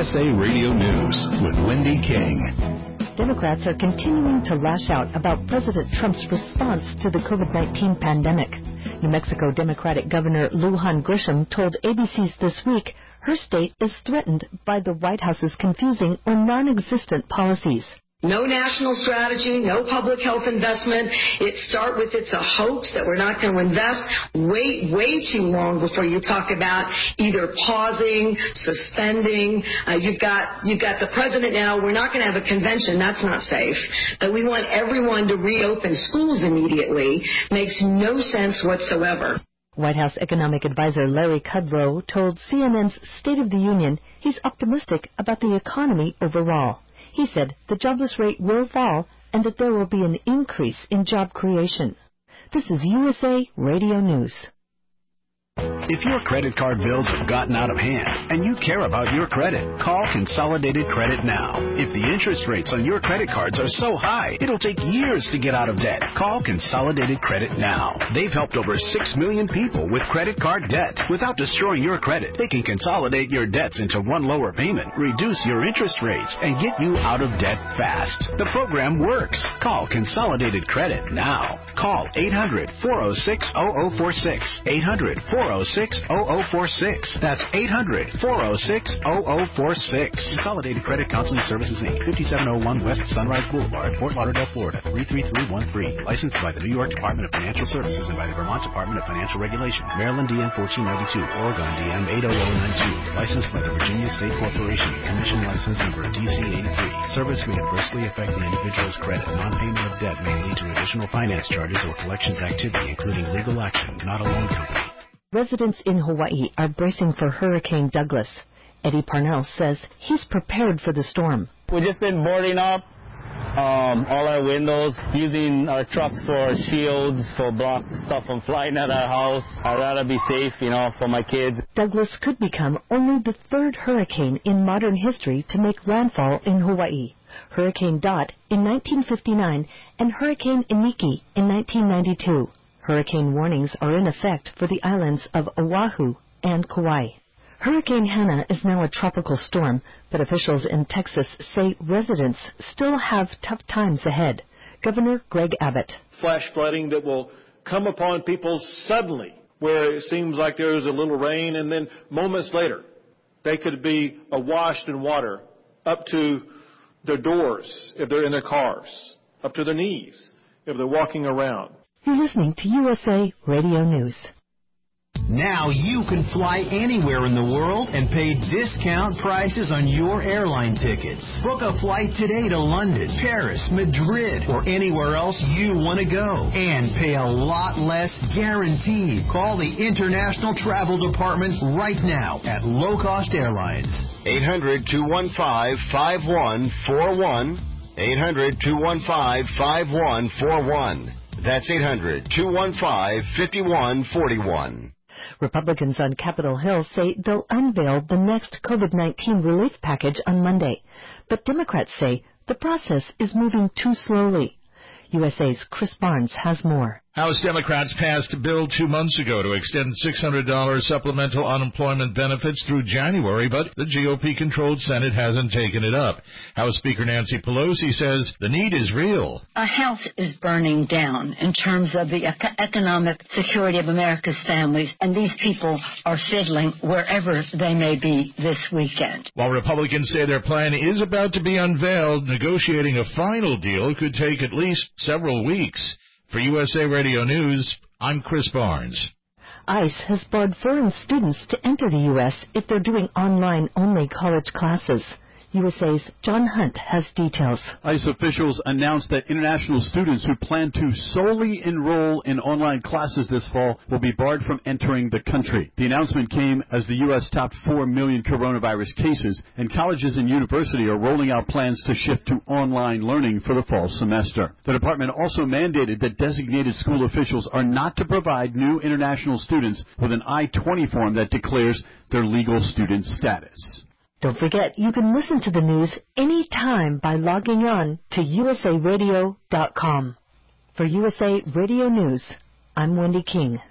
USA Radio News with Wendy King. Democrats are continuing to lash out about President Trump's response to the COVID-19 pandemic. New Mexico Democratic Governor Lujan Grisham told ABC's This Week her state is threatened by the White House's confusing or non-existent policies. No national strategy, no public health investment. It's a hoax that we're not going to invest. Wait way too long before you talk about either pausing, suspending. You've got the president now. We're not going to have a convention. That's not safe. But we want everyone to reopen schools immediately. Makes no sense whatsoever. White House economic advisor Larry Kudlow told CNN's State of the Union he's optimistic about the economy overall. He said the jobless rate will fall and that there will be an increase in job creation. This is USA Radio News. If your credit card bills have gotten out of hand and you care about your credit, call Consolidated Credit now. If the interest rates on your credit cards are so high, it'll take years to get out of debt. Call Consolidated Credit now. They've helped over 6 million people with credit card debt. Without destroying your credit, they can consolidate your debts into one lower payment, reduce your interest rates, and get you out of debt fast. The program works. Call Consolidated Credit now. Call 800-406-0046. 800-406-0046. That's 800-406-0046. Consolidated Credit Counseling Services, Inc., 5701 West Sunrise Boulevard, Fort Lauderdale, Florida, 33313. Licensed by the New York Department of Financial Services and by the Vermont Department of Financial Regulation. Maryland DN 1492, Oregon DM 80092. Licensed by the Virginia State Corporation. Commission license number DC 83. Service may adversely affect the individual's credit. Non-payment of debt may lead to additional finance charges or collections activity, including legal action, not a loan company. Residents in Hawaii are bracing for Hurricane Douglas. Eddie Parnell says he's prepared for the storm. We've just been boarding up all our windows, using our trucks for shields, for block stuff from flying at our house. I'd rather be safe, for my kids. Douglas could become only the third hurricane in modern history to make landfall in Hawaii. Hurricane Dot in 1959 and Hurricane Iniki in 1992. Hurricane warnings are in effect for the islands of Oahu and Kauai. Hurricane Hannah is now a tropical storm, but officials in Texas say residents still have tough times ahead. Governor Greg Abbott. Flash flooding that will come upon people suddenly, where it seems like there's a little rain, and then moments later, they could be awashed in water up to their doors if they're in their cars, up to their knees if they're walking around. You're listening to USA Radio News. Now you can fly anywhere in the world and pay discount prices on your airline tickets. Book a flight today to London, Paris, Madrid, or anywhere else you want to go. And pay a lot less guaranteed. Call the International Travel Department right now at Low Cost Airlines. 800-215-5141. 800-215-5141. That's 800-215-5141. Republicans on Capitol Hill say they'll unveil the next COVID-19 relief package on Monday. But Democrats say the process is moving too slowly. USA's Chris Barnes has more. House Democrats passed a bill 2 months ago to extend $600 supplemental unemployment benefits through January, but the GOP-controlled Senate hasn't taken it up. House Speaker Nancy Pelosi says the need is real. Our house is burning down in terms of the economic security of America's families, and these people are fiddling wherever they may be this weekend. While Republicans say their plan is about to be unveiled, negotiating a final deal could take at least several weeks. For USA Radio News, I'm Chris Barnes. ICE has barred foreign students to enter the U.S. if they're doing online-only college classes. USA's John Hunt has details. ICE officials announced that international students who plan to solely enroll in online classes this fall will be barred from entering the country. The announcement came as the U.S. topped 4 million coronavirus cases, and colleges and universities are rolling out plans to shift to online learning for the fall semester. The department also mandated that designated school officials are not to provide new international students with an I-20 form that declares their legal student status. Don't forget, you can listen to the news anytime by logging on to usaradio.com. For USA Radio News, I'm Wendy King.